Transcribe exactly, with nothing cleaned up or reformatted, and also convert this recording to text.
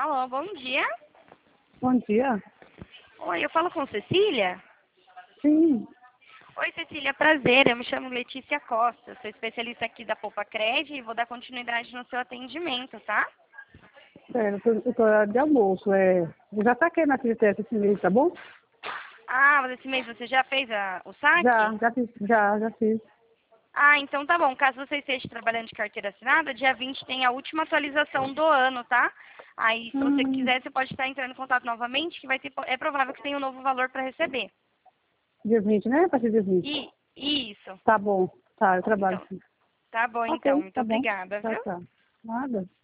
Alô, bom dia. Bom dia. Oi, eu falo com Cecília? Sim, Oi, Cecília, prazer. Eu me chamo Letícia Costa. Sou especialista aqui da Poupa Cred e vou dar continuidade no seu atendimento, tá? sério, eu tô, eu tô de almoço. É, eu já saquei na Tristeza esse mês, tá bom? Ah, mas esse mês você já fez a- o saque? Já, já fiz, já, já fiz. Ah, então tá bom. Caso você esteja trabalhando de carteira assinada, dia vinte tem a última atualização do ano, tá? Aí, se você Hum, quiser, você pode estar entrando em contato novamente, que vai ter, é provável que tenha um novo valor para receber. dia vinte, né? A partir do dia vinte. E isso. Tá bom. Tá, eu trabalho Então, sim. tá bom então. Ok, Muito tá bom. obrigada, Tá, viu? tá. Nada.